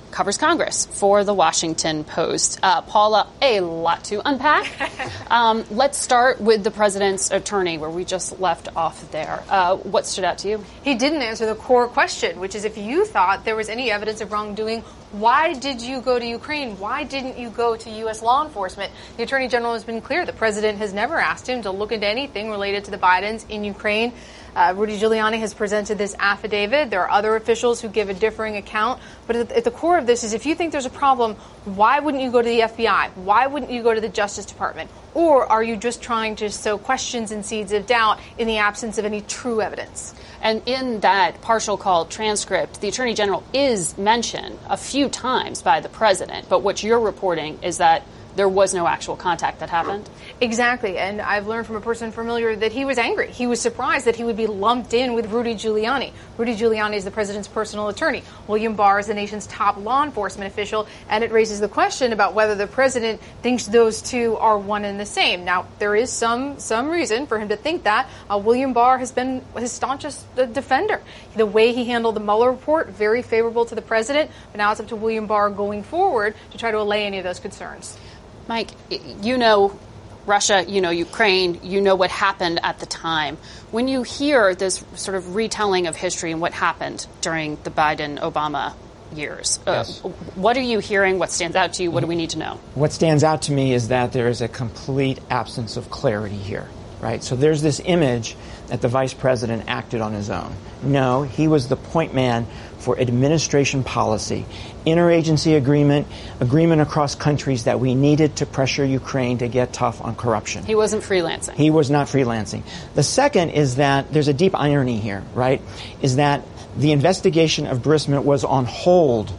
covers Congress for the Washington Post. Uh, Paula, a lot to unpack. um, let's start with the president's attorney, where we just left off there. Uh, what stood out to you? He didn't answer the core question, which is if you thought there was any evidence of wrongdoing, why did you go to Ukraine? Why didn't you go to U S law enforcement? The Attorney General has been clear. The president has never asked him to look into anything related to the Bidens in Ukraine. Uh, Rudy Giuliani has presented this affidavit. There are other officials who give a differing account. But at, at the core of this is if you think there's a problem, why wouldn't you go to the F B I? Why wouldn't you go to the Justice Department? Or are you just trying to sow questions and seeds of doubt in the absence of any true evidence? And in that partial call transcript, the Attorney General is mentioned a few times by the president. But what you're reporting is that there was no actual contact that happened? Exactly. And I've learned from a person familiar that he was angry. He was surprised that he would be lumped in with Rudy Giuliani. Rudy Giuliani is the president's personal attorney. William Barr is the nation's top law enforcement official. And it raises the question about whether the president thinks those two are one and the same. Now, there is some some reason for him to think that. Uh, William Barr has been his staunchest uh, defender. The way he handled the Mueller report, very favorable to the president. But now it's up to William Barr going forward to try to allay any of those concerns. Mike, you know Russia, you know Ukraine, you know what happened at the time. When you hear this sort of retelling of history and what happened during the Biden-Obama years, yes. uh, what are you hearing? What stands out to you? What do we need to know? What stands out to me is that there is a complete absence of clarity here, right? So there's this image that the vice president acted on his own. No, he was the point man for administration policy, interagency agreement, agreement across countries that we needed to pressure Ukraine to get tough on corruption. He wasn't freelancing. He was not freelancing. The second is that there's a deep irony here, right? Is that the investigation of Burisma was on hold.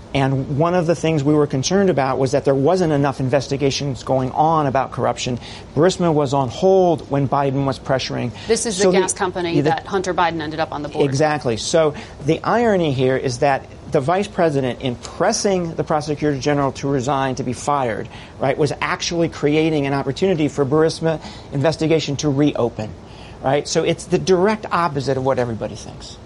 And one of the things we were concerned about was that there wasn't enough investigations going on about corruption. Burisma was on hold when Biden was pressuring. This is so the gas the, company the, that Hunter Biden ended up on the board. Exactly. So the irony here is that the vice president, in pressing the prosecutor general to resign, to be fired, right, was actually creating an opportunity for Burisma investigation to reopen, right? So it's the direct opposite of what everybody thinks.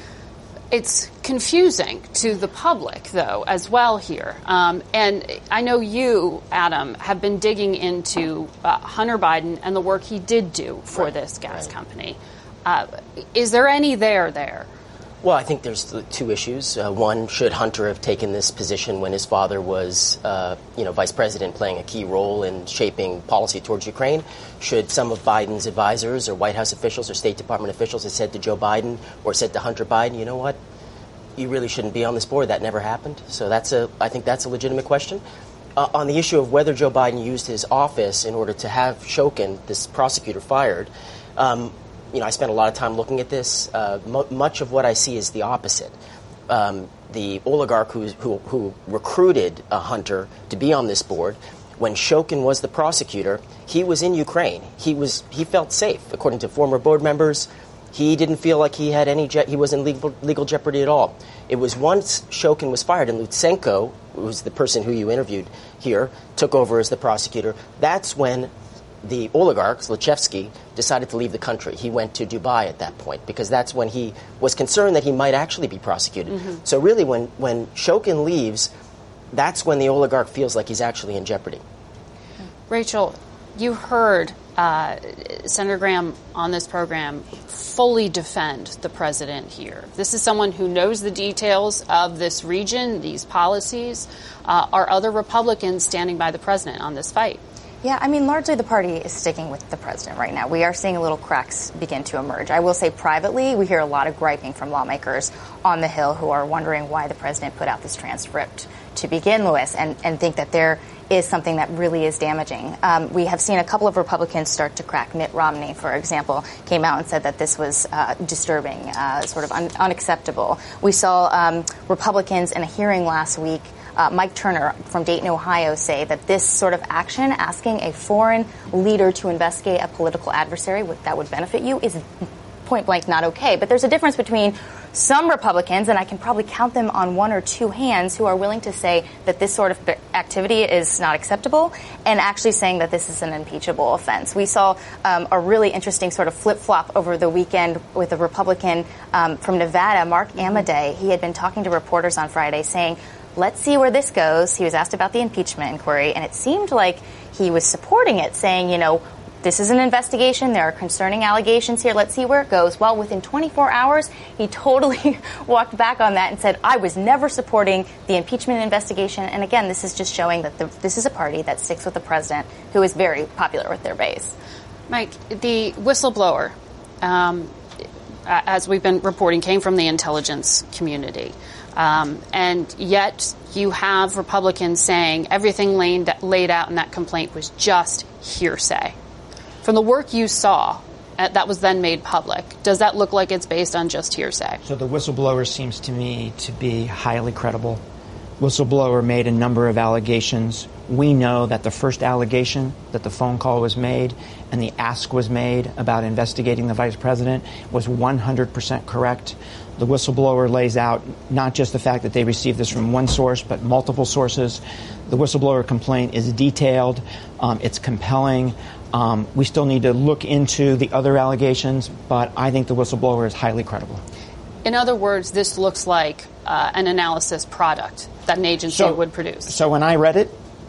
It's confusing to the public, though, as well here. Um, and I know you, Adam, have been digging into uh, Hunter Biden and the work he did do for right. this gas right. company. Uh, is there any there there? Well, I think there's two issues. Uh, one, should Hunter have taken this position when his father was, uh, you know, vice president, playing a key role in shaping policy towards Ukraine? Should some of Biden's advisors or White House officials or State Department officials have said to Joe Biden or said to Hunter Biden, you know what, you really shouldn't be on this board? That never happened. So that's a, I think that's a legitimate question. Uh, on the issue of whether Joe Biden used his office in order to have Shokin, this prosecutor, fired, um, you know, I spent a lot of time looking at this. Uh, mo- much of what I see is the opposite. Um, the oligarch who, who, who recruited uh, Hunter to be on this board, when Shokin was the prosecutor, he was in Ukraine. He was he felt safe, according to former board members. He didn't feel like he had any je- he was in legal, legal jeopardy at all. It was once Shokin was fired and Lutsenko, who was the person who you interviewed here, took over as the prosecutor. That's when the oligarch, Zlochevsky, decided to leave the country. He went to Dubai at that point because that's when he was concerned that he might actually be prosecuted. Mm-hmm. So really, when, when Shokin leaves, that's when the oligarch feels like he's actually in jeopardy. Rachel, you heard uh, Senator Graham on this program fully defend the president here. This is someone who knows the details of this region, these policies. Uh, are other Republicans standing by the president on this fight? Yeah, I mean, largely the party is sticking with the president right now. We are seeing little cracks begin to emerge. I will say privately, we hear a lot of griping from lawmakers on the Hill who are wondering why the president put out this transcript to begin with and, and think that there is something that really is damaging. Um, we have seen a couple of Republicans start to crack. Mitt Romney, for example, came out and said that this was uh, disturbing, uh, sort of un- unacceptable. We saw um, Republicans in a hearing last week, Uh, Mike Turner from Dayton, Ohio, say that this sort of action, asking a foreign leader to investigate a political adversary that would benefit you, is point blank not okay. But there's a difference between some Republicans, and I can probably count them on one or two hands, who are willing to say that this sort of activity is not acceptable and actually saying that this is an impeachable offense. We saw um, a really interesting sort of flip-flop over the weekend with a Republican um, from Nevada, Mark Amadei. He had been talking to reporters on Friday saying, let's see where this goes. He was asked about the impeachment inquiry, and it seemed like he was supporting it, saying, you know, this is an investigation. There are concerning allegations here. Let's see where it goes. Well, within twenty-four hours, he totally walked back on that and said, I was never supporting the impeachment investigation. And again, this is just showing that the, this is a party that sticks with the president, who is very popular with their base. Mike, the whistleblower, um, as we've been reporting, came from the intelligence community. Um, and yet you have Republicans saying everything laid, laid out in that complaint was just hearsay. From the work you saw uh, that was then made public, does that look like it's based on just hearsay? So the whistleblower seems to me to be highly credible. Whistleblower made a number of allegations. We know that the first allegation that the phone call was made and the ask was made about investigating the vice president was one hundred percent correct. The whistleblower lays out not just the fact that they received this from one source, but multiple sources. The whistleblower complaint is detailed. Um, it's compelling. Um, we still need to look into the other allegations, but I think the whistleblower is highly credible. In other words, this looks like uh, an analysis product that an agency so, would produce. So when I read it,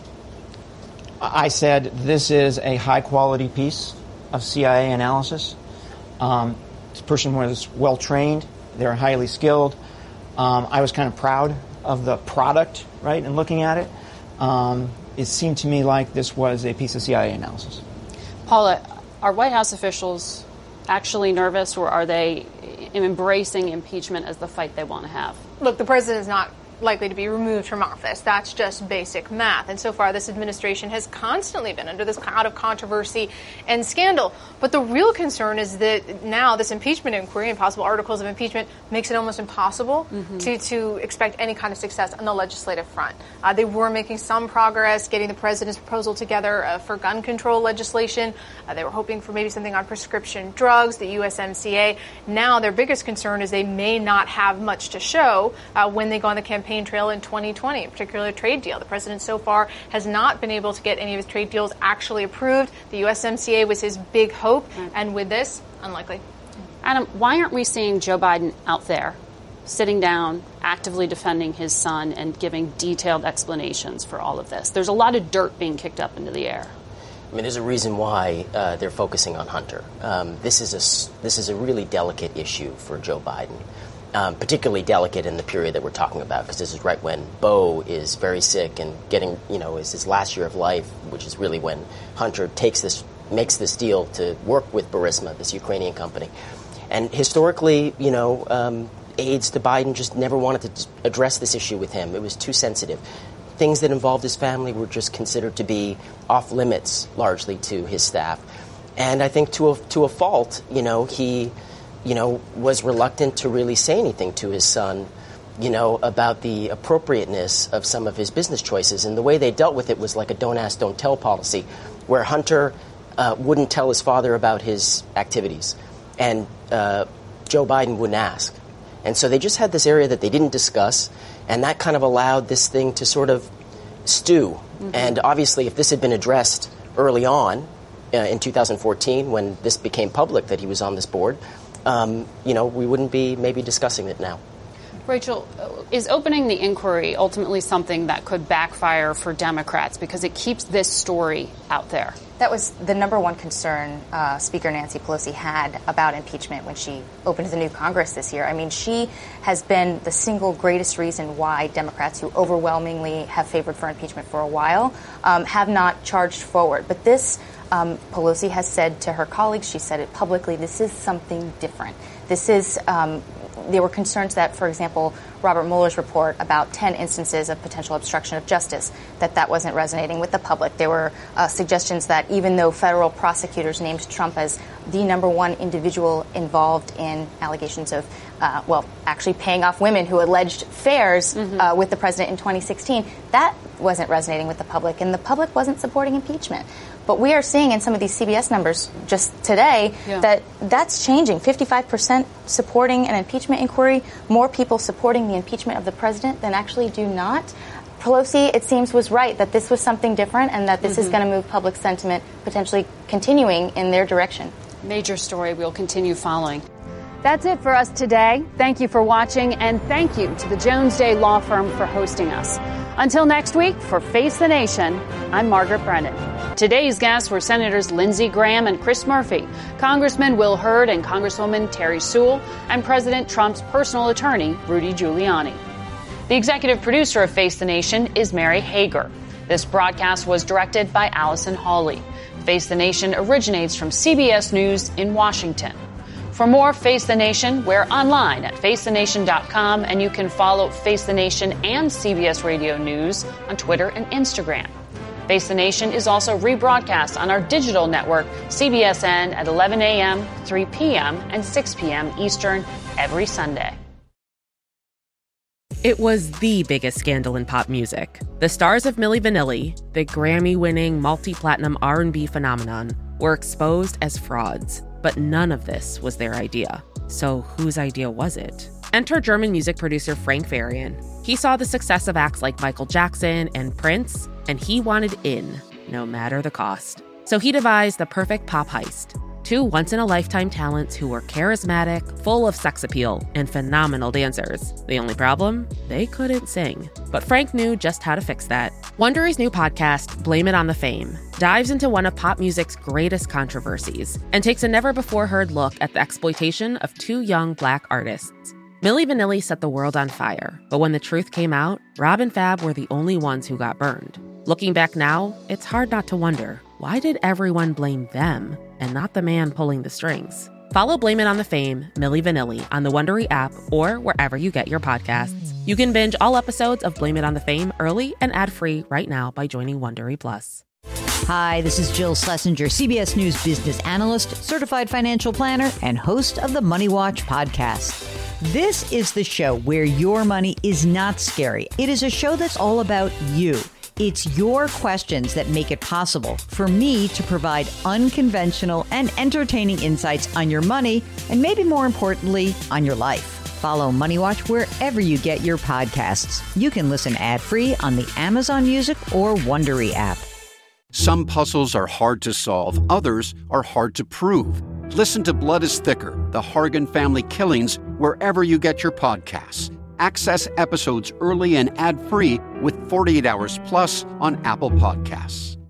I said this is a high-quality piece of C I A analysis. Um, this person was well-trained. They're highly skilled. Um, I was kind of proud of the product, right, and looking at it. Um, it seemed to me like this was a piece of C I A analysis. Paula, are White House officials actually nervous, or are they embracing impeachment as the fight they want to have? Look, the president is not likely to be removed from office. That's just basic math. And so far, this administration has constantly been under this cloud of controversy and scandal. But the real concern is that now this impeachment inquiry and possible articles of impeachment makes it almost impossible mm-hmm. to, to expect any kind of success on the legislative front. Uh, they were making some progress getting the president's proposal together uh, for gun control legislation. Uh, they were hoping for maybe something on prescription drugs, the U S M C A. Now their biggest concern is they may not have much to show uh, when they go on the campaign trail in twenty twenty, particularly a trade deal. The president so far has not been able to get any of his trade deals actually approved. The U S M C A was his big hope, mm-hmm. and with this, unlikely. Adam, why aren't we seeing Joe Biden out there, sitting down, actively defending his son and giving detailed explanations for all of this? There's a lot of dirt being kicked up into the air. I mean, there's a reason why uh, they're focusing on Hunter. Um, this is a this is a really delicate issue for Joe Biden. Um, particularly delicate in the period that we're talking about, because this is right when Beau is very sick and getting, you know, is his last year of life, which is really when Hunter takes this, makes this deal to work with Burisma, this Ukrainian company. And historically, you know, um, aides to Biden just never wanted to address this issue with him. It was too sensitive. Things that involved his family were just considered to be off limits, largely to his staff. And I think to a, to a fault, you know, he... you know, was reluctant to really say anything to his son, you know, about the appropriateness of some of his business choices. And the way they dealt with it was like a don't ask, don't tell policy, where Hunter uh, wouldn't tell his father about his activities, and uh, Joe Biden wouldn't ask. And so they just had this area that they didn't discuss, and that kind of allowed this thing to sort of stew. Mm-hmm. And obviously, if this had been addressed early on uh, in two thousand fourteen, when this became public that he was on this board, Um, you know, we wouldn't be maybe discussing it now. Rachel, is opening the inquiry ultimately something that could backfire for Democrats because it keeps this story out there? That was the number one concern uh, Speaker Nancy Pelosi had about impeachment when she opened the new Congress this year. I mean, she has been the single greatest reason why Democrats, who overwhelmingly have favored for impeachment for a while, um, have not charged forward. But this Um, Pelosi has said to her colleagues, she said it publicly, this is something different. This is, um, there were concerns that, for example, Robert Mueller's report about ten instances of potential obstruction of justice, that that wasn't resonating with the public. There were uh, suggestions that even though federal prosecutors named Trump as the number one individual involved in allegations of, uh, well, actually paying off women who alleged affairs mm-hmm. uh, with the president in twenty sixteen, that wasn't resonating with the public, and the public wasn't supporting impeachment. But we are seeing in some of these C B S numbers just today yeah. that that's changing. fifty-five percent supporting an impeachment inquiry, more people supporting the impeachment of the president than actually do not. Pelosi, it seems, was right that this was something different and that this mm-hmm. is going to move public sentiment potentially continuing in their direction. Major story we'll continue following. That's it for us today. Thank you for watching, and thank you to the Jones Day Law Firm for hosting us. Until next week, for Face the Nation, I'm Margaret Brennan. Today's guests were Senators Lindsey Graham and Chris Murphy, Congressman Will Hurd and Congresswoman Terry Sewell, and President Trump's personal attorney, Rudy Giuliani. The executive producer of Face the Nation is Mary Hager. This broadcast was directed by Allison Hawley. Face the Nation originates from C B S News in Washington. For more Face the Nation, we're online at face the nation dot com, and you can follow Face the Nation and C B S Radio News on Twitter and Instagram. Face the Nation is also rebroadcast on our digital network, C B S N, at eleven a.m., three p.m., and six p.m. Eastern every Sunday. It was the biggest scandal in pop music. The stars of Milli Vanilli, the Grammy-winning multi-platinum R and B phenomenon, were exposed as frauds. But none of this was their idea. So whose idea was it? Enter German music producer Frank Farian. He saw the success of acts like Michael Jackson and Prince, and he wanted in, no matter the cost. So he devised the perfect pop heist. Two once-in-a-lifetime talents who were charismatic, full of sex appeal, and phenomenal dancers. The only problem? They couldn't sing. But Frank knew just how to fix that. Wondery's new podcast, Blame It on the Fame, dives into one of pop music's greatest controversies and takes a never-before-heard look at the exploitation of two young Black artists. Milli Vanilli set the world on fire, but when the truth came out, Rob and Fab were the only ones who got burned. Looking back now, it's hard not to wonder, why did everyone blame them and not the man pulling the strings? Follow Blame It on the Fame, Milli Vanilli, on the Wondery app or wherever you get your podcasts. You can binge all episodes of Blame It on the Fame early and ad-free right now by joining Wondery Plus. Hi, this is Jill Schlesinger, C B S News business analyst, certified financial planner, and host of the Money Watch podcast. This is the show where your money is not scary. It is a show that's all about you. It's your questions that make it possible for me to provide unconventional and entertaining insights on your money, and maybe more importantly, on your life. Follow Money Watch wherever you get your podcasts. You can listen ad-free on the Amazon Music or Wondery app. Some puzzles are hard to solve. Others are hard to prove. Listen to Blood is Thicker, The Hargan Family Killings, wherever you get your podcasts. Access episodes early and ad-free with forty-eight hours Plus on Apple Podcasts.